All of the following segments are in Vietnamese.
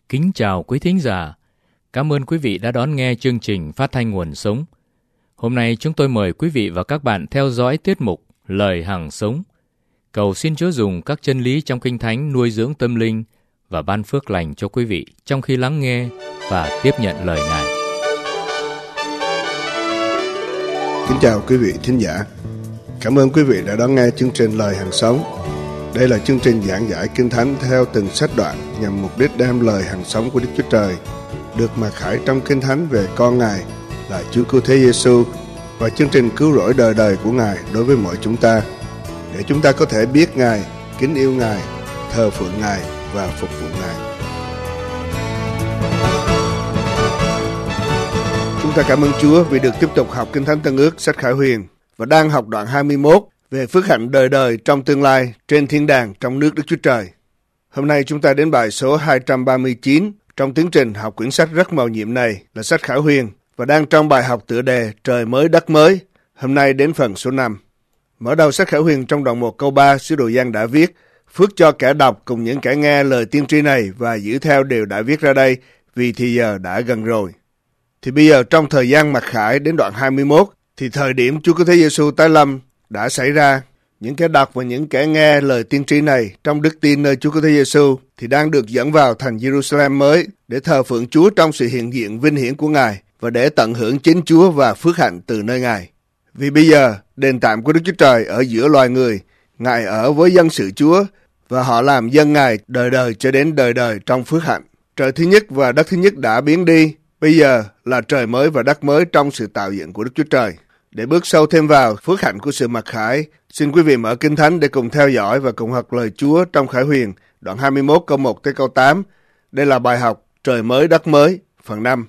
Kính chào quý thính giả. Cảm ơn quý vị đã đón nghe chương trình phát thanh Nguồn Sống. Hôm nay chúng tôi mời quý vị và các bạn theo dõi tiết mục Lời Hằng Sống. Cầu xin Chúa dùng các chân lý trong Kinh Thánh nuôi dưỡng tâm linh và ban phước lành cho quý vị trong khi lắng nghe và tiếp nhận lời Ngài. Kính chào quý vị thính giả. Cảm ơn quý vị đã đón nghe chương trình Lời Hằng Sống. Đây là chương trình giảng giải Kinh Thánh theo từng sách đoạn nhằm mục đích đem lời hằng sống của Đức Chúa Trời được mặc khải trong Kinh Thánh về con Ngài là Chúa Cứu Thế Giêsu và chương trình cứu rỗi đời đời của Ngài đối với mọi chúng ta, để chúng ta có thể biết Ngài, kính yêu Ngài, thờ phượng Ngài và phục vụ Ngài. Chúng ta cảm ơn Chúa vì được tiếp tục học Kinh Thánh Tân Ước sách Khải Huyền và đang học đoạn 21 về phước hạnh đời đời trong tương lai trên thiên đàng trong nước Đức Chúa Trời. Hôm nay chúng ta đến bài số 239 trong tiến trình học quyển sách rất mầu nhiệm này là sách Khải Huyền và đang trong bài học tựa đề Trời mới đất mới. Hôm nay đến phần số 5. Mở đầu sách Khải Huyền trong đoạn 1 câu 3, sứ đồ Giăng đã viết: phước cho kẻ đọc cùng những kẻ nghe lời tiên tri này và giữ theo điều đã viết ra đây, vì thì giờ đã gần rồi. Thì bây giờ trong thời gian mặc khải đến đoạn 21 thì thời điểm Chúa Cứu Thế Giêsu tái lâm đã xảy ra. Những kẻ đọc và những kẻ nghe lời tiên tri này trong đức tin nơi Chúa Cứu Thế Giêsu thì đang được dẫn vào thành Jerusalem mới để thờ phượng Chúa trong sự hiện diện vinh hiển của Ngài và để tận hưởng chính Chúa và phước hạnh từ nơi Ngài. Vì bây giờ đền tạm của Đức Chúa Trời ở giữa loài người, Ngài ở với dân sự Chúa và họ làm dân Ngài đời đời cho đến đời đời trong phước hạnh. Trời thứ nhất và đất thứ nhất đã biến đi, bây giờ là trời mới và đất mới trong sự tạo dựng của Đức Chúa Trời. Để bước sâu thêm vào phước hạnh của sự mặc khải, xin quý vị mở Kinh Thánh để cùng theo dõi và cùng học lời Chúa trong Khải Huyền, đoạn 21 câu 1 tới câu 8. Đây là bài học Trời mới đất mới, phần 5.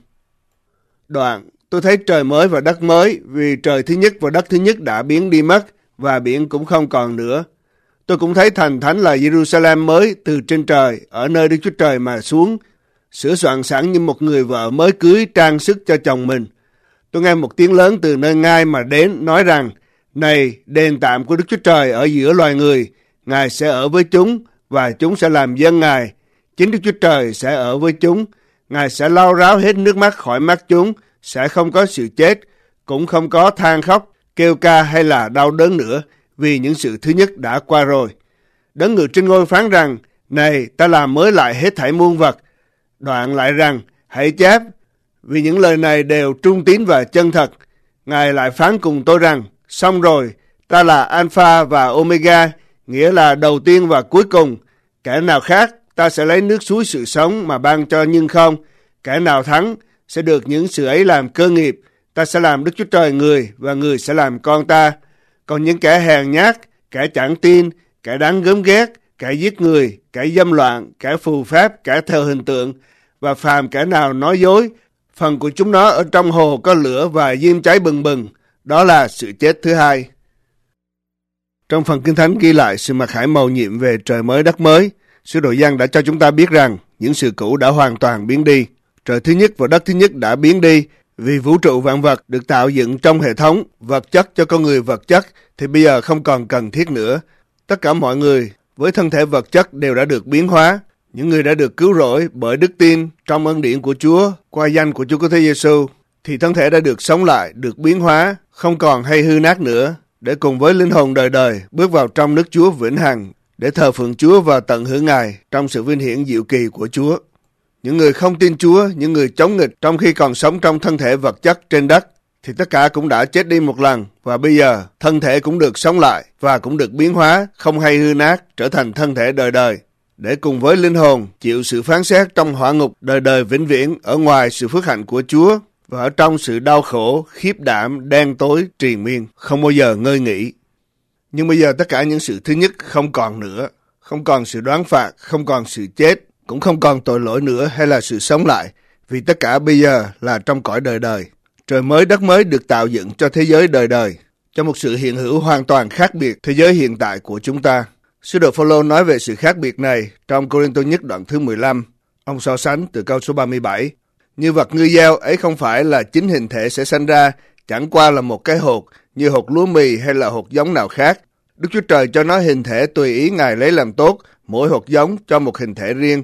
Đoạn: tôi thấy trời mới và đất mới, vì trời thứ nhất và đất thứ nhất đã biến đi mất, và biển cũng không còn nữa. Tôi cũng thấy thành thánh là Jerusalem mới từ trên trời, ở nơi Đức Chúa Trời mà xuống, sửa soạn sẵn như một người vợ mới cưới trang sức cho chồng mình. Tôi nghe một tiếng lớn từ nơi ngai mà đến, nói rằng: này, đền tạm của Đức Chúa Trời ở giữa loài người, Ngài sẽ ở với chúng, và chúng sẽ làm dân Ngài. Chính Đức Chúa Trời sẽ ở với chúng, Ngài sẽ lau ráo hết nước mắt khỏi mắt chúng, sẽ không có sự chết, cũng không có than khóc, kêu ca hay là đau đớn nữa, vì những sự thứ nhất đã qua rồi. Đấng ngự trên ngôi phán rằng: này, ta làm mới lại hết thảy muôn vật. Đoạn lại rằng: hãy chép, vì những lời này đều trung tín và chân thật. Ngài lại phán cùng tôi rằng: xong rồi, ta là Alpha và Omega, nghĩa là đầu tiên và cuối cùng. Kẻ nào khác, ta sẽ lấy nước suối sự sống mà ban cho, nhưng không. Kẻ nào thắng sẽ được những sự ấy làm cơ nghiệp. Ta sẽ làm Đức Chúa Trời người, và người sẽ làm con ta. Còn những kẻ hèn nhát, kẻ chẳng tin, kẻ đáng gớm ghét, kẻ giết người, kẻ dâm loạn, kẻ phù phép, kẻ thờ hình tượng, và phàm kẻ nào nói dối, phần của chúng nó ở trong hồ có lửa và diêm cháy bừng bừng. Đó là sự chết thứ hai. Trong phần Kinh Thánh ghi lại sự mặc khải mầu nhiệm về trời mới đất mới, sứ đồ Giăng đã cho chúng ta biết rằng những sự cũ đã hoàn toàn biến đi. Trời thứ nhất và đất thứ nhất đã biến đi, vì vũ trụ vạn vật được tạo dựng trong hệ thống vật chất cho con người vật chất thì bây giờ không còn cần thiết nữa. Tất cả mọi người với thân thể vật chất đều đã được biến hóa. Những người đã được cứu rỗi bởi đức tin trong ân điển của Chúa qua danh của Chúa Cứu Thế Giêsu thì thân thể đã được sống lại, được biến hóa, không còn hay hư nát nữa, để cùng với linh hồn đời đời bước vào trong nước Chúa vĩnh hằng để thờ phượng Chúa và tận hưởng Ngài trong sự vinh hiển diệu kỳ của Chúa. Những người không tin Chúa, những người chống nghịch trong khi còn sống trong thân thể vật chất trên đất thì tất cả cũng đã chết đi một lần, và bây giờ thân thể cũng được sống lại và cũng được biến hóa, không hay hư nát, trở thành thân thể đời đời, để cùng với linh hồn chịu sự phán xét trong hỏa ngục đời đời vĩnh viễn ở ngoài sự phước hạnh của Chúa và ở trong sự đau khổ, khiếp đảm, đen tối, triền miên, không bao giờ ngơi nghỉ. Nhưng bây giờ tất cả những sự thứ nhất không còn nữa, không còn sự đoán phạt, không còn sự chết, cũng không còn tội lỗi nữa hay là sự sống lại, vì tất cả bây giờ là trong cõi đời đời. Trời mới đất mới được tạo dựng cho thế giới đời đời, cho một sự hiện hữu hoàn toàn khác biệt thế giới hiện tại của chúng ta. Sứ đồ Phao-lô nói về sự khác biệt này trong Cô-rinh-tô nhất đoạn thứ 15. Ông so sánh từ câu số 37. Như vật ngươi gieo ấy không phải là chính hình thể sẽ sanh ra, chẳng qua là một cái hột, như hột lúa mì hay là hột giống nào khác. Đức Chúa Trời cho nó hình thể tùy ý Ngài lấy làm tốt, mỗi hột giống cho một hình thể riêng.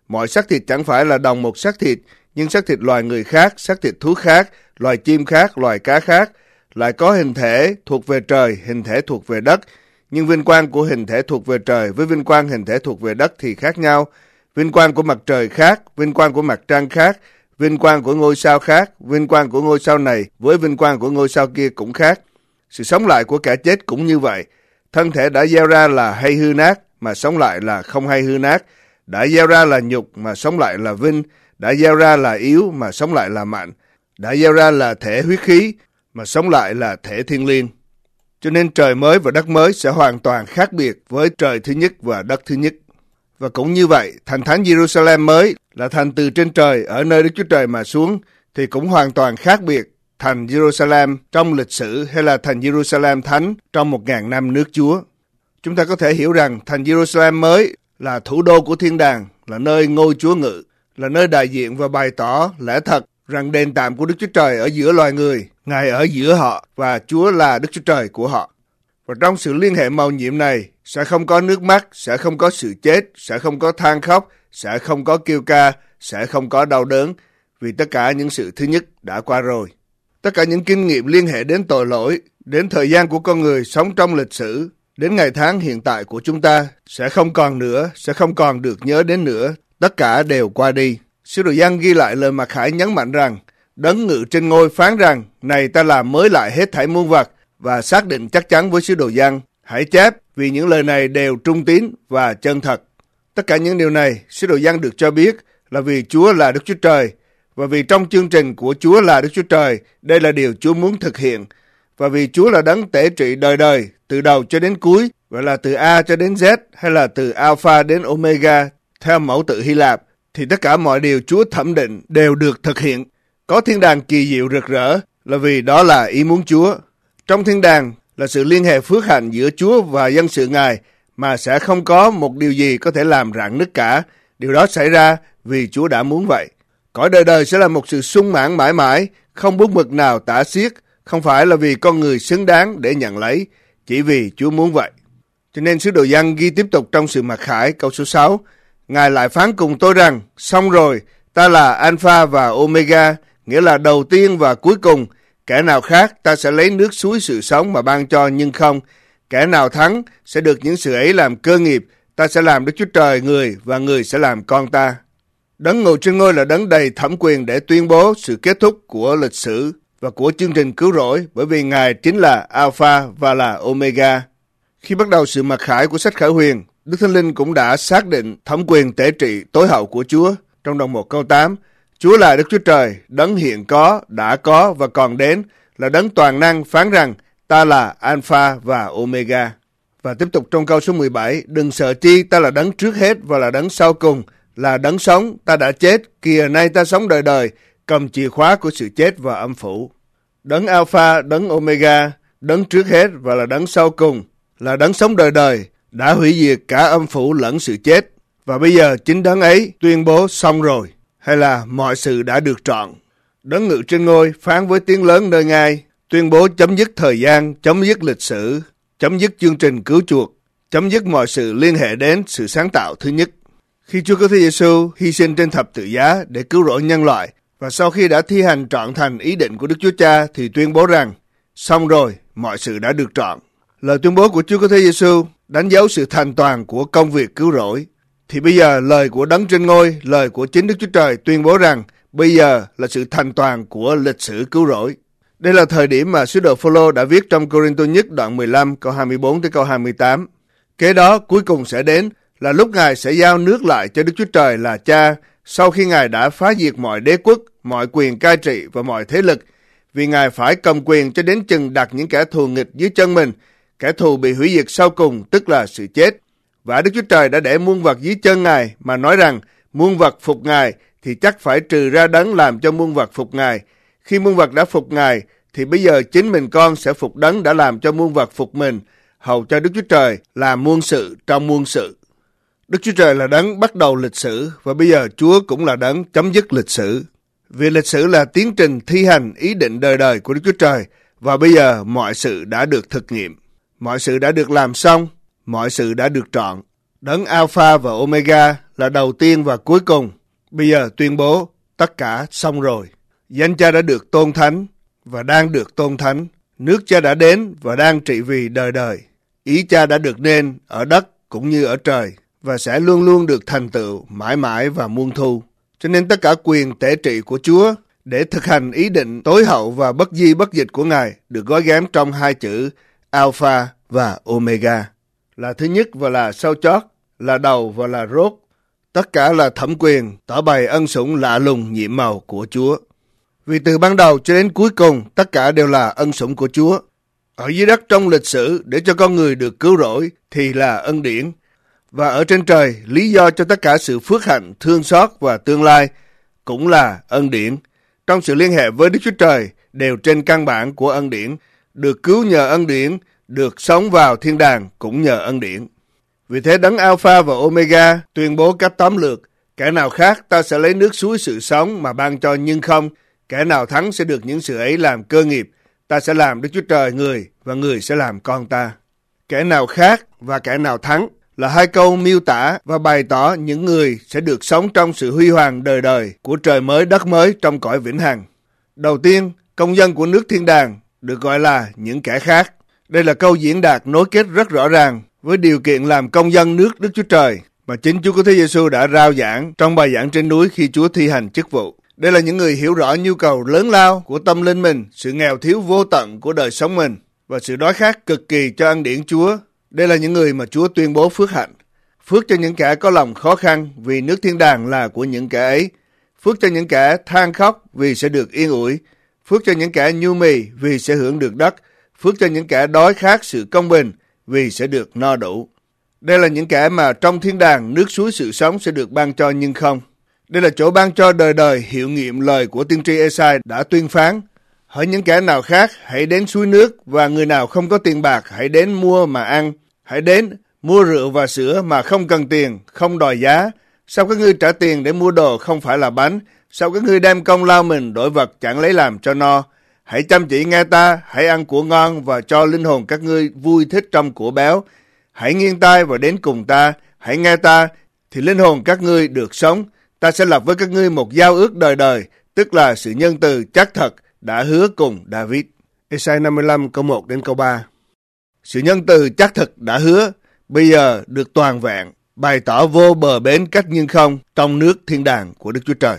mọi xác thịt chẳng phải là đồng một xác thịt, nhưng xác thịt loài người khác, xác thịt thú khác, loài chim khác, loài cá khác, lại có hình thể thuộc về trời, hình thể thuộc về đất. Nhưng vinh quang của hình thể thuộc về trời với vinh quang hình thể thuộc về đất thì khác nhau. Vinh quang của mặt trời khác, vinh quang của mặt trăng khác, vinh quang của ngôi sao khác, vinh quang của ngôi sao này với vinh quang của ngôi sao kia cũng khác. Sự sống lại của kẻ chết cũng như vậy. Thân thể đã gieo ra là hay hư nát, mà sống lại là không hay hư nát. Đã gieo ra là nhục, mà sống lại là vinh. Đã gieo ra là yếu, mà sống lại là mạnh. Đã gieo ra là thể huyết khí, mà sống lại là thể thiên liêng. Cho nên trời mới và đất mới sẽ hoàn toàn khác biệt với trời thứ nhất và đất thứ nhất. Và cũng như vậy, thành thánh Jerusalem mới là thành từ trên trời ở nơi Đức Chúa Trời mà xuống thì cũng hoàn toàn khác biệt thành Jerusalem trong lịch sử hay là thành Jerusalem thánh trong 1000 năm nước Chúa. Chúng ta có thể hiểu rằng thành Jerusalem mới là thủ đô của thiên đàng, là nơi ngôi Chúa ngự, là nơi đại diện và bày tỏ lẽ thật rằng đền tạm của Đức Chúa Trời ở giữa loài người, Ngài ở giữa họ và Chúa là Đức Chúa Trời của họ. Và trong sự liên hệ mầu nhiệm này sẽ không có nước mắt, sẽ không có sự chết, sẽ không có than khóc, sẽ không có kêu ca, sẽ không có đau đớn, vì tất cả những sự thứ nhất đã qua rồi. Tất cả những kinh nghiệm liên hệ đến tội lỗi, đến thời gian của con người sống trong lịch sử, đến ngày tháng hiện tại của chúng ta sẽ không còn nữa, sẽ không còn được nhớ đến nữa, tất cả đều qua đi. Sứ đồ Giăng ghi lại lời Mặc Khải nhấn mạnh rằng, Đấng ngự trên ngôi phán rằng, này ta làm mới lại hết thảy muôn vật, và xác định chắc chắn với sứ đồ Giăng, hãy chép vì những lời này đều trung tín và chân thật. Tất cả những điều này, sứ đồ Giăng được cho biết là vì Chúa là Đức Chúa Trời, và vì trong chương trình của Chúa là Đức Chúa Trời, đây là điều Chúa muốn thực hiện. Và vì Chúa là đấng tể trị đời đời, từ đầu cho đến cuối, vậy là từ A cho đến Z, hay là từ Alpha đến Omega, theo mẫu tự Hy Lạp, thì tất cả mọi điều Chúa thẩm định đều được thực hiện. Có thiên đàng kỳ diệu rực rỡ là vì đó là ý muốn Chúa. Trong thiên đàng là sự liên hệ phước hạnh giữa Chúa và dân sự Ngài mà sẽ không có một điều gì có thể làm rạn nứt cả. Điều đó xảy ra vì Chúa đã muốn vậy. Cõi đời đời sẽ là một sự sung mãn mãi mãi, không bút mực nào tả xiết, không phải là vì con người xứng đáng để nhận lấy, chỉ vì Chúa muốn vậy. Cho nên sứ đồ Giăng ghi tiếp tục trong sự Mặc Khải câu số 6, Ngài lại phán cùng tôi rằng, xong rồi, ta là Alpha và Omega, nghĩa là đầu tiên và cuối cùng. Kẻ nào khác ta sẽ lấy nước suối sự sống mà ban cho, nhưng không. Kẻ nào thắng sẽ được những sự ấy làm cơ nghiệp, ta sẽ làm Đức Chúa Trời người và người sẽ làm con ta. Đấng ngồi trên ngôi là đấng đầy thẩm quyền để tuyên bố sự kết thúc của lịch sử và của chương trình cứu rỗi, bởi vì Ngài chính là Alpha và là Omega. Khi bắt đầu sự Mặc Khải của sách Khải Huyền, Đức Thánh Linh cũng đã xác định thẩm quyền tể trị tối hậu của Chúa. Trong đoạn 1 câu 8, Chúa là Đức Chúa Trời, đấng hiện có, đã có và còn đến, là đấng toàn năng phán rằng ta là Alpha và Omega. Và tiếp tục trong câu số 17, đừng sợ chi, ta là đấng trước hết và là đấng sau cùng, là đấng sống, ta đã chết, kìa nay ta sống đời đời, cầm chìa khóa của sự chết và âm phủ. Đấng Alpha, đấng Omega, đấng trước hết và là đấng sau cùng, là đấng sống đời đời, đã hủy diệt cả âm phủ lẫn sự chết. Và bây giờ chính đấng ấy tuyên bố xong rồi, hay là mọi sự đã được trọn. Đấng ngự trên ngôi phán với tiếng lớn nơi Ngài, tuyên bố chấm dứt thời gian, chấm dứt lịch sử, chấm dứt chương trình cứu chuộc, chấm dứt mọi sự liên hệ đến sự sáng tạo thứ nhất. Khi Chúa Cứu Thế Giêsu hy sinh trên thập tự giá để cứu rỗi nhân loại, và sau khi đã thi hành trọn thành ý định của Đức Chúa Cha thì tuyên bố rằng, xong rồi, mọi sự đã được trọn. Lời tuyên bố của Chúa Cứu Thế Giêsu đánh dấu sự thành toàn của công việc cứu rỗi. Thì bây giờ lời của đấng trên ngôi, lời của chính Đức Chúa Trời tuyên bố rằng bây giờ là sự thành toàn của lịch sử cứu rỗi. Đây là thời điểm mà sứ đồ Phôlô đã viết trong Cô-rinh-tô nhất đoạn 15 câu 24 tới câu 28. Kế đó cuối cùng sẽ đến là lúc Ngài sẽ giao nước lại cho Đức Chúa Trời là Cha, sau khi Ngài đã phá diệt mọi đế quốc, mọi quyền cai trị và mọi thế lực, vì Ngài phải cầm quyền cho đến chừng đặt những kẻ thù nghịch dưới chân mình. Kẻ thù bị hủy diệt sau cùng, tức là sự chết. Và Đức Chúa Trời đã để muôn vật dưới chân Ngài, mà nói rằng muôn vật phục Ngài thì chắc phải trừ ra đấng làm cho muôn vật phục Ngài. Khi muôn vật đã phục Ngài thì bây giờ chính mình con sẽ phục đấng đã làm cho muôn vật phục mình, hầu cho Đức Chúa Trời làm muôn sự trong muôn sự. Đức Chúa Trời là đấng bắt đầu lịch sử, và bây giờ Chúa cũng là đấng chấm dứt lịch sử. Vì lịch sử là tiến trình thi hành ý định đời đời của Đức Chúa Trời, và bây giờ mọi sự đã được thực nghiệm. Mọi sự đã được làm xong, mọi sự đã được trọn. Đấng Alpha và Omega là đầu tiên và cuối cùng. Bây giờ tuyên bố tất cả xong rồi. Danh Cha đã được tôn thánh và đang được tôn thánh. Nước Cha đã đến và đang trị vì đời đời. Ý Cha đã được nên ở đất cũng như ở trời và sẽ luôn luôn được thành tựu mãi mãi và muôn thu. Cho nên tất cả quyền tể trị của Chúa để thực hành ý định tối hậu và bất di bất dịch của Ngài được gói ghém trong hai chữ Alpha và Omega, là thứ nhất và là sau chót, là đầu và là rốt. Tất cả là thẩm quyền tỏ bày ân sủng lạ lùng nhiệm màu của Chúa. Vì từ ban đầu cho đến cuối cùng, tất cả đều là ân sủng của Chúa. Ở dưới đất trong lịch sử để cho con người được cứu rỗi thì là ân điển. Và ở trên trời, lý do cho tất cả sự phước hạnh, thương xót và tương lai cũng là ân điển. Trong sự liên hệ với Đức Chúa Trời đều trên căn bản của ân điển, được cứu nhờ ân điển, được sống vào thiên đàng cũng nhờ ân điển. Vì thế đấng Alpha và Omega tuyên bố cách tóm lược, kẻ nào khác ta sẽ lấy nước suối sự sống mà ban cho nhưng không, kẻ nào thắng sẽ được những sự ấy làm cơ nghiệp, ta sẽ làm Đức Chúa Trời người và người sẽ làm con ta. Kẻ nào khác và kẻ nào thắng là hai câu miêu tả và bày tỏ những người sẽ được sống trong sự huy hoàng đời đời của trời mới đất mới trong cõi vĩnh hằng. Đầu tiên, công dân của nước thiên đàng được gọi là những kẻ khác. Đây là câu diễn đạt nối kết rất rõ ràng với điều kiện làm công dân nước Đức Chúa Trời mà chính Chúa Cứu Thế Giêsu đã rao giảng trong bài giảng trên núi khi Chúa thi hành chức vụ. Đây là những người hiểu rõ nhu cầu lớn lao của tâm linh mình, sự nghèo thiếu vô tận của đời sống mình và sự đói khát cực kỳ cho ân điển Chúa. Đây là những người mà Chúa tuyên bố phước hạnh. Phước cho những kẻ có lòng khó khăn vì nước thiên đàng là của những kẻ ấy. Phước cho những kẻ than khóc vì sẽ được yên ủi. Phước cho những kẻ nhu mì vì sẽ hưởng được đất. Phước cho những kẻ đói khát sự công bình vì sẽ được no đủ. Đây là những kẻ mà trong thiên đàng nước suối sự sống sẽ được ban cho nhưng không. Đây là chỗ ban cho đời đời hiệu nghiệm lời của tiên tri Ê-sai đã tuyên phán. Hỡi những kẻ nào khác hãy đến suối nước, và người nào không có tiền bạc hãy đến mua mà ăn. Hãy đến mua rượu và sữa mà không cần tiền, không đòi giá. Sao các ngươi trả tiền để mua đồ không phải là bánh? Sao các ngươi đem công lao mình đổi vật chẳng lấy làm cho no? Hãy chăm chỉ nghe ta, hãy ăn của ngon và cho linh hồn các ngươi vui thích trong của béo. Hãy nghiêng tai và đến cùng ta, hãy nghe ta, thì linh hồn các ngươi được sống. Ta sẽ lập với các ngươi một giao ước đời đời, tức là sự nhân từ chắc thật đã hứa cùng David. Ê-sai 55 câu 1 đến câu 3. Sự nhân từ chắc thật đã hứa, bây giờ được toàn vẹn, bày tỏ vô bờ bến cách nhưng không trong nước thiên đàng của Đức Chúa Trời.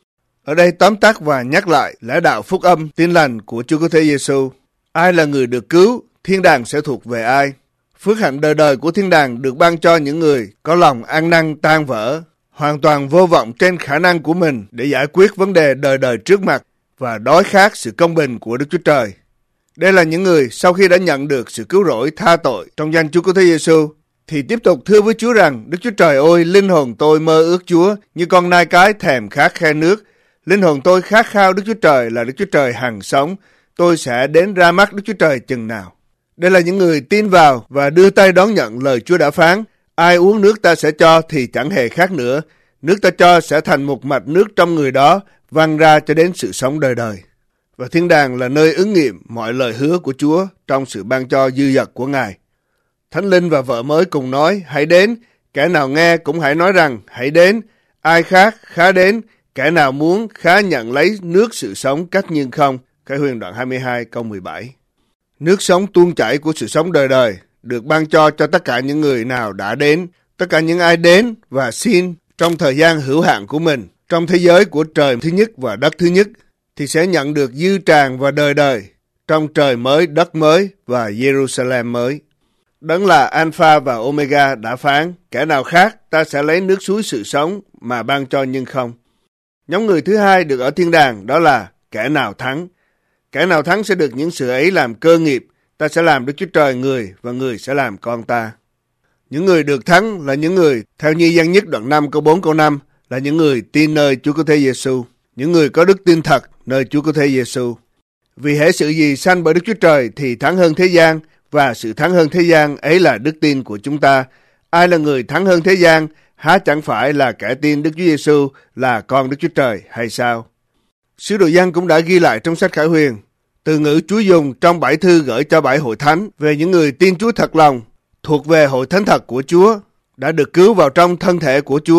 Ở đây tóm tắt và nhắc lại lẽ đạo phúc âm tin lành của Chúa Cứu Thế Giêsu. Ai là người được cứu, thiên đàng sẽ thuộc về ai. Phước hạnh đời đời của thiên đàng được ban cho những người có lòng ăn năn tan vỡ, hoàn toàn vô vọng trên khả năng của mình để giải quyết vấn đề đời đời trước mặt và đói khát sự công bình của Đức Chúa Trời. Đây là những người sau khi đã nhận được sự cứu rỗi tha tội trong danh Chúa Cứu Thế Giêsu thì tiếp tục thưa với Chúa rằng: Đức Chúa Trời ơi, linh hồn tôi mơ ước Chúa như con nai cái thèm khát khe nước. Linh hồn tôi khát khao Đức Chúa Trời là Đức Chúa Trời hằng sống. Tôi sẽ đến ra mắt Đức Chúa Trời chừng nào. Đây là những người tin vào và đưa tay đón nhận lời Chúa đã phán: ai uống nước ta sẽ cho thì chẳng hề khác nữa. Nước ta cho sẽ thành một mạch nước trong người đó, văng ra cho đến sự sống đời đời. Và thiên đàng là nơi ứng nghiệm mọi lời hứa của Chúa trong sự ban cho dư dật của Ngài. Thánh Linh và vợ mới cùng nói: hãy đến. Kẻ nào nghe cũng hãy nói rằng: hãy đến. Ai khác khá đến. Kẻ nào muốn khá nhận lấy nước sự sống cách nhưng không. Khải Huyền đoạn 22 câu 17. Nước sống tuôn chảy của sự sống đời đời được ban cho tất cả những người nào đã đến. Tất cả những ai đến và xin trong thời gian hữu hạn của mình trong thế giới của trời thứ nhất và đất thứ nhất thì sẽ nhận được dư tràn và đời đời trong trời mới, đất mới và Jerusalem mới. Đấng là Alpha và Omega đã phán: kẻ nào khác ta sẽ lấy nước suối sự sống mà ban cho nhưng không. Nhóm người thứ hai được ở thiên đàng đó là kẻ nào thắng. Kẻ nào thắng sẽ được những sự ấy làm cơ nghiệp. Ta sẽ làm Đức Chúa Trời người và người sẽ làm con ta. Những người được thắng là những người theo Nhi Gian Nhất đoạn 5 câu 4 câu 5 là những người tin nơi Chúa Cứu Thế Giêsu, những người có đức tin thật nơi Chúa Cứu Thế Giêsu. Vì hễ sự gì sanh bởi Đức Chúa Trời thì thắng hơn thế gian, và sự thắng hơn thế gian ấy là đức tin của chúng ta. Ai là người thắng hơn thế gian, há chẳng phải là kẻ tin Đức Chúa Giêsu là con Đức Chúa Trời hay sao? Sứ đồ Giăng cũng đã ghi lại trong sách Khải Huyền, từ ngữ Chúa dùng trong 7 thư gửi cho 7 hội thánh về những người tin Chúa thật lòng, thuộc về hội thánh thật của Chúa, đã được cứu vào trong thân thể của Chúa,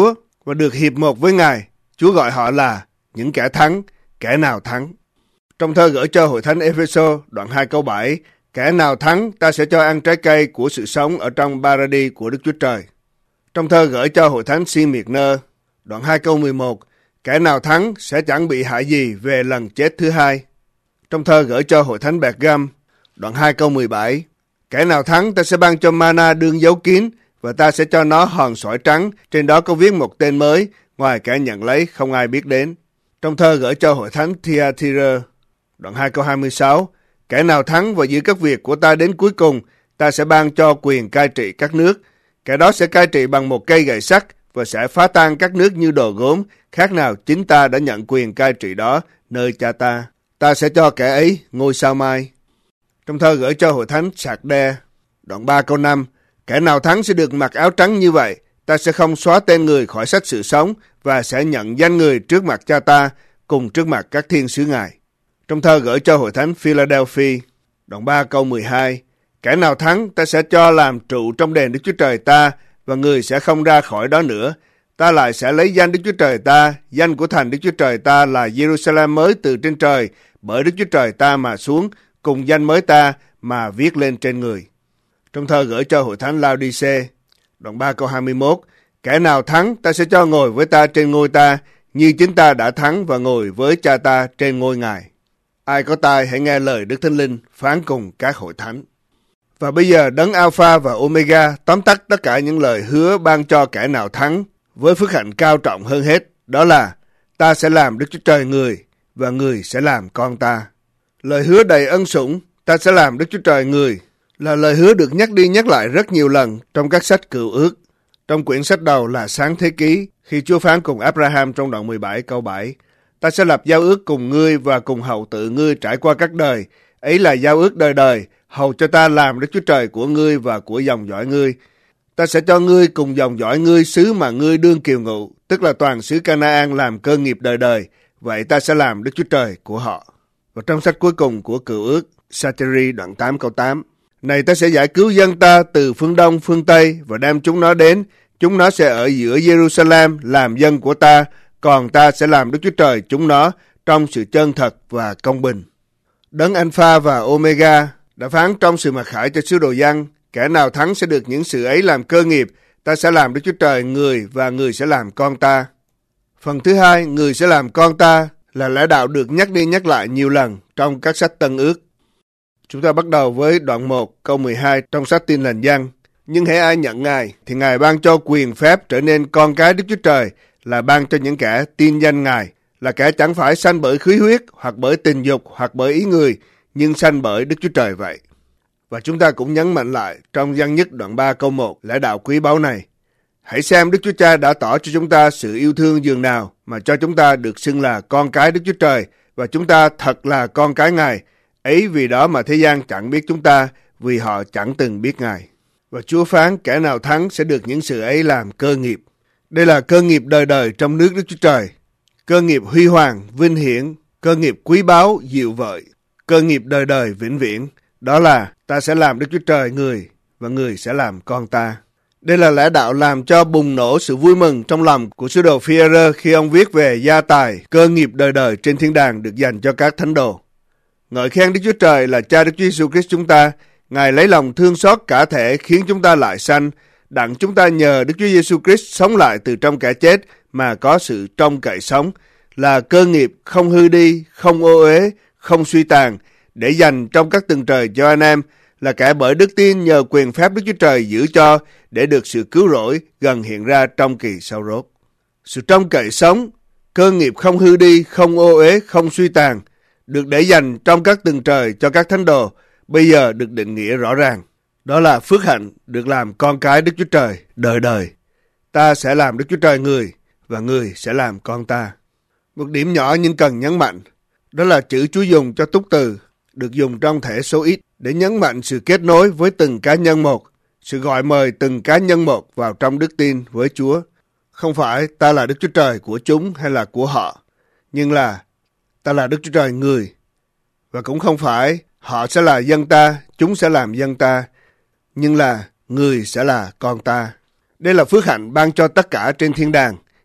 và được hiệp một với Ngài. Chúa gọi họ là những kẻ thắng, kẻ nào thắng. Trong thơ gửi cho hội thánh Ephesos đoạn 2 câu 7, kẻ nào thắng ta sẽ cho ăn trái cây của sự sống ở trong Paradis của Đức Chúa Trời. Trong thơ gửi cho hội thánh Si-miệt-nơ đoạn 2 câu 11, kẻ nào thắng sẽ chẳng bị hại gì về lần chết thứ hai. Trong thơ gửi cho hội thánh Bẹt-găm đoạn 2 câu 17, kẻ nào thắng ta sẽ ban cho mana đương giấu kín và ta sẽ cho nó hòn sỏi trắng, trên đó có viết một tên mới, ngoài kẻ nhận lấy không ai biết đến. Trong thơ gửi cho hội thánh Thyatira đoạn 2 câu 26, kẻ nào thắng và giữ các việc của ta đến cuối cùng, ta sẽ ban cho quyền cai trị các nước. Kẻ đó sẽ cai trị bằng một cây gậy sắt và sẽ phá tan các nước như đồ gốm, khác nào chính ta đã nhận quyền cai trị đó nơi cha ta. Ta sẽ cho kẻ ấy ngôi sao mai. Trong thơ gửi cho hội thánh Sạc Đe đoạn 3 câu 5, kẻ nào thắng sẽ được mặc áo trắng như vậy, ta sẽ không xóa tên người khỏi sách sự sống và sẽ nhận danh người trước mặt cha ta cùng trước mặt các thiên sứ Ngài. Trong thơ gửi cho hội thánh Philadelphia đoạn 3 câu 12, kẻ nào thắng ta sẽ cho làm trụ trong đền Đức Chúa Trời ta và người sẽ không ra khỏi đó nữa. Ta lại sẽ lấy danh Đức Chúa Trời ta, danh của thành Đức Chúa Trời ta là Jerusalem mới từ trên trời, bởi Đức Chúa Trời ta mà xuống, cùng danh mới ta mà viết lên trên người. Trong thơ gửi cho hội thánh Lao-đi-xê, đoạn 3 câu 21, kẻ nào thắng ta sẽ cho ngồi với ta trên ngôi ta, như chính ta đã thắng và ngồi với cha ta trên ngôi Ngài. Ai có tai hãy nghe lời Đức Thánh Linh phán cùng các hội thánh. Và bây giờ đấng Alpha và Omega tóm tắt tất cả những lời hứa ban cho kẻ nào thắng với phước hạnh cao trọng hơn hết, đó là ta sẽ làm Đức Chúa Trời người và người sẽ làm con ta. Lời hứa đầy ân sủng ta sẽ làm Đức Chúa Trời người là lời hứa được nhắc đi nhắc lại rất nhiều lần trong các sách Cựu Ước. Trong quyển sách đầu là Sáng Thế Ký, khi Chúa phán cùng Abraham trong đoạn 17 câu 7, ta sẽ lập giao ước cùng ngươi và cùng hậu tự ngươi trải qua các đời, ấy là giao ước đời đời, hầu cho ta làm Đức Chúa Trời của ngươi và của dòng dõi ngươi. Ta sẽ cho ngươi cùng dòng dõi ngươi xứ mà ngươi đương kiều ngụ, tức là toàn xứ Canaan làm cơ nghiệp đời đời, vậy ta sẽ làm Đức Chúa Trời của họ. Và trong sách cuối cùng của Cựu Ước, Sa-te-ri đoạn 8 câu 8, này ta sẽ giải cứu dân ta từ phương Đông phương Tây và đem chúng nó đến, chúng nó sẽ ở giữa Jerusalem làm dân của ta, còn ta sẽ làm Đức Chúa Trời chúng nó trong sự chân thật và công bình. Đấng Alpha và Omega đã phán trong sự mặc khải cho sứ đồ Giăng, kẻ nào thắng sẽ được những sự ấy làm cơ nghiệp, ta sẽ làm Đức Chúa Trời người và người sẽ làm con ta. Phần thứ hai, người sẽ làm con ta, là lẽ đạo được nhắc đi nhắc lại nhiều lần trong các sách Tân Ước. Chúng ta bắt đầu với đoạn 1 câu 12 trong sách Tin lành Giăng. Nhưng hễ ai nhận Ngài thì Ngài ban cho quyền phép trở nên con cái Đức Chúa Trời, là ban cho những kẻ tin danh Ngài, là kẻ chẳng phải sanh bởi khí huyết hoặc bởi tình dục hoặc bởi ý người, nhưng sanh bởi Đức Chúa Trời vậy. Và chúng ta cũng nhấn mạnh lại trong Giăng nhất đoạn 3 câu 1 lẽ đạo quý báu này. Hãy xem Đức Chúa Cha đã tỏ cho chúng ta sự yêu thương dường nào mà cho chúng ta được xưng là con cái Đức Chúa Trời, và chúng ta thật là con cái Ngài. Ấy vì đó mà thế gian chẳng biết chúng ta, vì họ chẳng từng biết Ngài. Và Chúa phán kẻ nào thắng sẽ được những sự ấy làm cơ nghiệp. Đây là cơ nghiệp đời đời trong nước Đức Chúa Trời. Cơ nghiệp huy hoàng, vinh hiển, cơ nghiệp quý báu, diệu vợi, cơ nghiệp đời đời vĩnh viễn. Đó là ta sẽ làm Đức Chúa Trời người và người sẽ làm con ta. Đây là lẽ đạo làm cho bùng nổ sự vui mừng trong lòng của sứ đồ Phi-e-rơ khi ông viết về gia tài, cơ nghiệp đời đời trên thiên đàng được dành cho các thánh đồ. Ngợi khen Đức Chúa Trời là Cha Đức Chúa Giêsu Christ chúng ta, Ngài lấy lòng thương xót cả thể khiến chúng ta lại sanh, đặng chúng ta nhờ Đức Chúa Giêsu Christ sống lại từ trong kẻ chết mà có sự trông cậy sống, là cơ nghiệp không hư đi, không ô uế, không suy tàn, để dành trong các tầng trời cho anh em, là kẻ bởi đức tin nhờ quyền phép Đức Chúa Trời giữ cho, để được sự cứu rỗi gần hiện ra trong kỳ sau rốt. Sự trông cậy sống, cơ nghiệp không hư đi, không ô uế, không suy tàn, được để dành trong các tầng trời cho các thánh đồ, bây giờ được định nghĩa rõ ràng. Đó là phước hạnh được làm con cái Đức Chúa Trời đời đời. Ta sẽ làm Đức Chúa Trời người, và người sẽ làm con ta. Một điểm nhỏ nhưng cần nhấn mạnh, đó là chữ Chúa dùng cho túc từ, được dùng trong thể số ít để nhấn mạnh sự kết nối với từng cá nhân một, sự gọi mời từng cá nhân một vào trong đức tin với Chúa. Không phải ta là Đức Chúa Trời của chúng hay là của họ, nhưng là ta là Đức Chúa Trời người. Và cũng không phải họ sẽ là dân ta, chúng sẽ làm dân ta, nhưng là người sẽ là con ta. Đây là phước hạnh ban cho tất cả trên thiên đàng,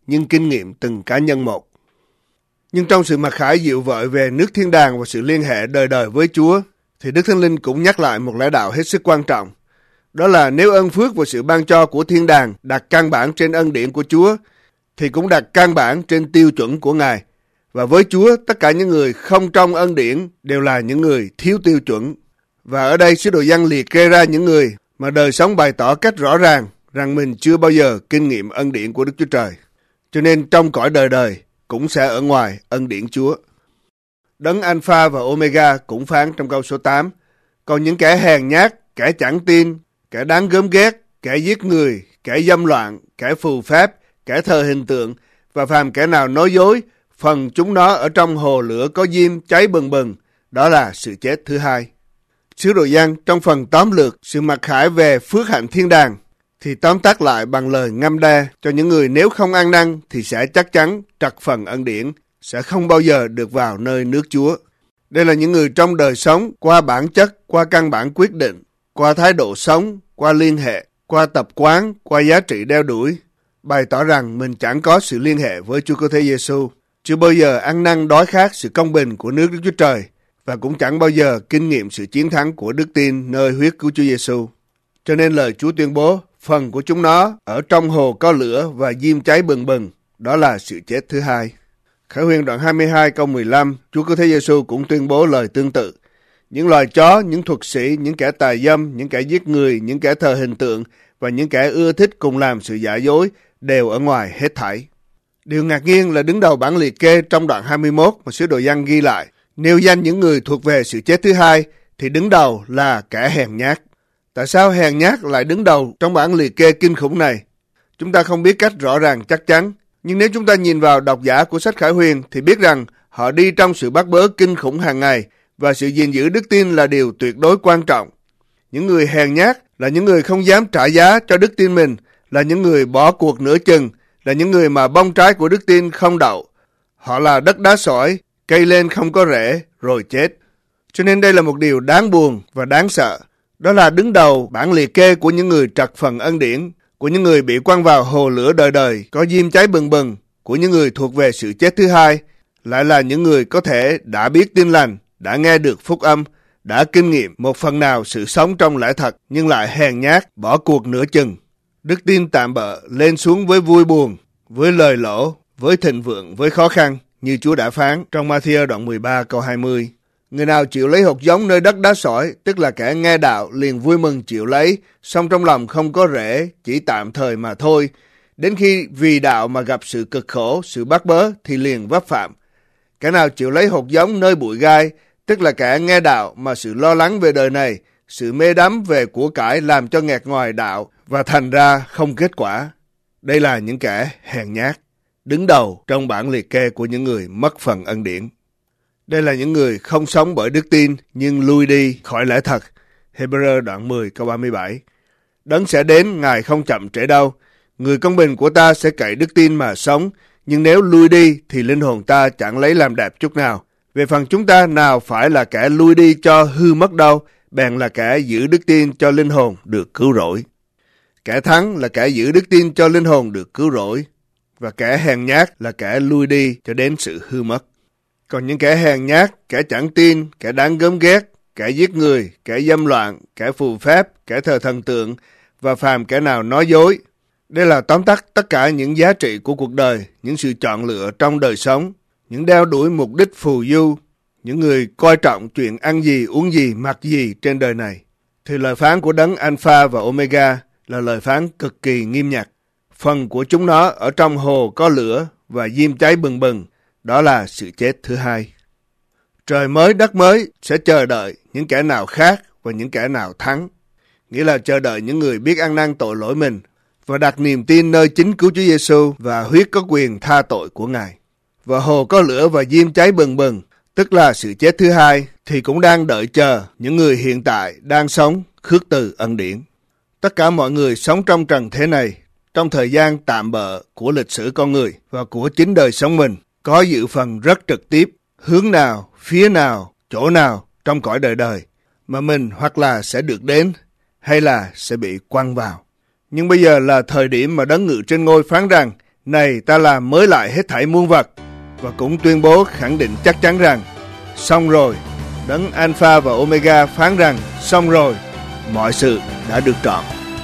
nhưng kinh nghiệm từng cá nhân một. Nhưng trong sự mặc khải dịu vợi về nước thiên đàng và sự liên hệ đời đời với Chúa, thì Đức Thánh Linh cũng nhắc lại một lẽ đạo hết sức quan trọng. Đó là nếu ân phước và sự ban cho của thiên đàng đặt căn bản trên ân điển của Chúa, thì cũng đặt căn bản trên tiêu chuẩn của Ngài. Và với Chúa, tất cả những người không trong ân điển đều là những người thiếu tiêu chuẩn. Và ở đây sứ đồ Giăng liệt kê ra những người mà đời sống bày tỏ cách rõ ràng rằng mình chưa bao giờ kinh nghiệm ân điển của Đức Chúa Trời. Cho nên trong cõi đời đời cũng sẽ ở ngoài ân điển Chúa. Đấng Alpha và Omega cũng phán trong câu số 8. Còn những kẻ hèn nhát, kẻ chẳng tin, kẻ đáng gớm ghét, kẻ giết người, kẻ dâm loạn, kẻ phù phép, kẻ thờ hình tượng và phàm kẻ nào nói dối, phần chúng nó ở trong hồ lửa có diêm cháy bừng bừng, đó là sự chết thứ hai. Sứ đồ Giăng trong phần tóm lược sự mặc khải về phước hạnh thiên đàng thì tóm tắt lại bằng lời ngâm đe cho những người nếu không ăn năn thì sẽ chắc chắn trật phần ân điển, sẽ không bao giờ được vào nơi nước Chúa. Đây là những người trong đời sống qua bản chất, qua căn bản quyết định, qua thái độ sống, qua liên hệ, qua tập quán, qua giá trị đeo đuổi, bày tỏ rằng mình chẳng có sự liên hệ với Chúa Cứu Thế Giêsu, chưa bao giờ ăn năn đói khát sự công bình của nước Đức Chúa Trời và cũng chẳng bao giờ kinh nghiệm sự chiến thắng của đức tin nơi huyết cứu Chúa Giêsu. Cho nên lời Chúa tuyên bố, phần của chúng nó ở trong hồ có lửa và diêm cháy bừng bừng, đó là sự chết thứ hai. Khải Huyền đoạn 22 câu 15, Chúa Cứu Thế Giêsu cũng tuyên bố lời tương tự. Những loài chó, những thuật sĩ, những kẻ tà dâm, những kẻ giết người, những kẻ thờ hình tượng và những kẻ ưa thích cùng làm sự giả dối đều ở ngoài hết thảy. Điều ngạc nhiên là đứng đầu bản liệt kê trong đoạn 21 mà sứ đồ Giăng ghi lại, nêu danh những người thuộc về sự chết thứ hai thì đứng đầu là kẻ hèn nhát. Tại sao hèn nhát lại đứng đầu trong bản liệt kê kinh khủng này? Chúng ta không biết cách rõ ràng chắc chắn, nhưng nếu chúng ta nhìn vào độc giả của sách Khải Huyền thì biết rằng họ đi trong sự bắt bớ kinh khủng hàng ngày và sự gìn giữ đức tin là điều tuyệt đối quan trọng. Những người hèn nhát là những người không dám trả giá cho đức tin mình, là những người bỏ cuộc nửa chừng, là những người mà bông trái của đức tin không đậu. Họ là đất đá sỏi, cây lên không có rễ, rồi chết. Cho nên đây là một điều đáng buồn và đáng sợ. Đó là đứng đầu bản liệt kê của những người trật phần ân điển, của những người bị quăng vào hồ lửa đời đời, có diêm cháy bừng bừng, của những người thuộc về sự chết thứ hai, lại là những người có thể đã biết tin lành, đã nghe được phúc âm, đã kinh nghiệm một phần nào sự sống trong lẽ thật, nhưng lại hèn nhát, bỏ cuộc nửa chừng. Đức tin tạm bợ, lên xuống với vui buồn, với lời lỗ, với thịnh vượng, với khó khăn, như Chúa đã phán trong Ma-thi-ơ đoạn 13 câu 20. Người nào chịu lấy hột giống nơi đất đá sỏi, tức là kẻ nghe đạo liền vui mừng chịu lấy, song trong lòng không có rễ, chỉ tạm thời mà thôi. Đến khi vì đạo mà gặp sự cực khổ, sự bắt bớ thì liền vấp phạm. Kẻ nào chịu lấy hột giống nơi bụi gai, tức là kẻ nghe đạo mà sự lo lắng về đời này, sự mê đắm về của cải làm cho nghẹt ngoài đạo và thành ra không kết quả. Đây là những kẻ hèn nhát, đứng đầu trong bảng liệt kê của những người mất phần ân điển. Đây là những người không sống bởi đức tin nhưng lui đi khỏi lẽ thật. Hebrew đoạn 10 câu 37. Đấng sẽ đến, Ngài không chậm trễ đâu. Người công bình của ta sẽ cậy đức tin mà sống, nhưng nếu lui đi thì linh hồn ta chẳng lấy làm đẹp chút nào. Về phần chúng ta nào phải là kẻ lui đi cho hư mất đâu, bèn là kẻ giữ đức tin cho linh hồn được cứu rỗi. Kẻ thắng là kẻ giữ đức tin cho linh hồn được cứu rỗi, và kẻ hèn nhát là kẻ lui đi cho đến sự hư mất. Còn những kẻ hèn nhát, kẻ chẳng tin, kẻ đáng gớm ghét, kẻ giết người, kẻ dâm loạn, kẻ phù phép, kẻ thờ thần tượng và phàm kẻ nào nói dối. Đây là tóm tắt tất cả những giá trị của cuộc đời, những sự chọn lựa trong đời sống, những đeo đuổi mục đích phù du, những người coi trọng chuyện ăn gì, uống gì, mặc gì trên đời này. Thì lời phán của đấng Alpha và Omega là lời phán cực kỳ nghiêm nhặt. Phần của chúng nó ở trong hồ có lửa và diêm cháy bừng bừng, đó là sự chết thứ hai. Trời mới đất mới sẽ chờ đợi những kẻ nào khác và những kẻ nào thắng. Nghĩa là chờ đợi những người biết ăn năn tội lỗi mình và đặt niềm tin nơi chính cứu Chúa Giêsu và huyết có quyền tha tội của Ngài. Và hồ có lửa và diêm cháy bừng bừng, tức là sự chết thứ hai, thì cũng đang đợi chờ những người hiện tại đang sống khước từ ân điển. Tất cả mọi người sống trong trần thế này, trong thời gian tạm bợ của lịch sử con người và của chính đời sống mình, có dự phần rất trực tiếp, hướng nào, phía nào, chỗ nào trong cõi đời đời, mà mình hoặc là sẽ được đến, hay là sẽ bị quăng vào. Nhưng bây giờ là thời điểm mà đấng ngự trên ngôi phán rằng, Này, ta làm mới lại hết thảy muôn vật, và cũng tuyên bố khẳng định chắc chắn rằng xong rồi. Đấng Alpha và Omega phán rằng xong rồi, mọi sự đã được trọn.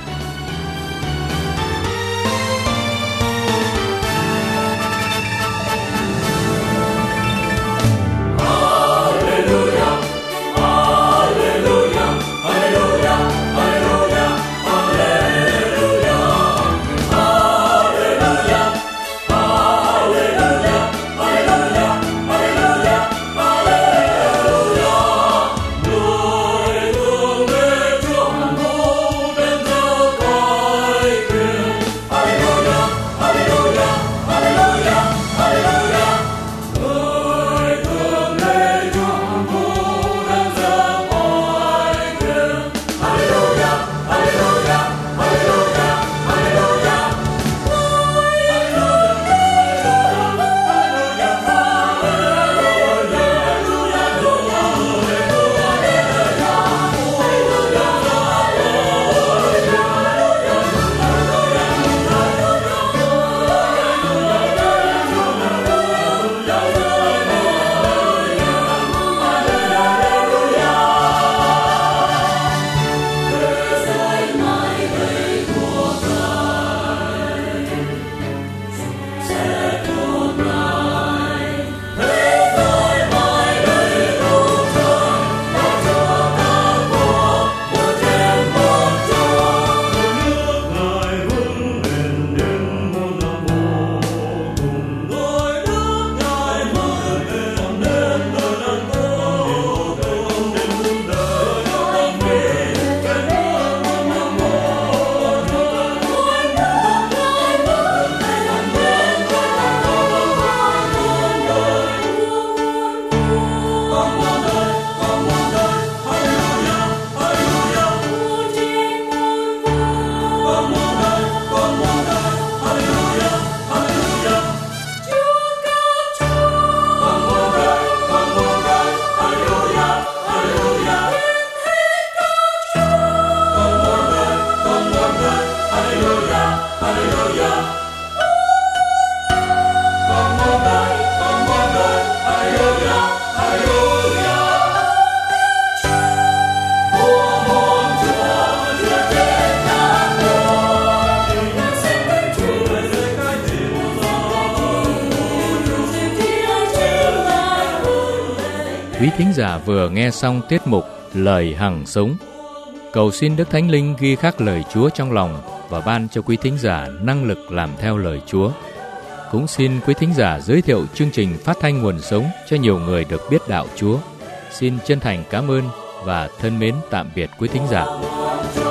Quý thính giả vừa nghe xong tiết mục Lời Hằng Sống. Cầu xin Đức Thánh Linh ghi khắc lời Chúa trong lòng và ban cho quý thính giả năng lực làm theo lời Chúa. Cũng xin quý thính giả giới thiệu chương trình phát thanh Nguồn Sống cho nhiều người được biết đạo Chúa. Xin chân thành cảm ơn và thân mến tạm biệt quý thính giả.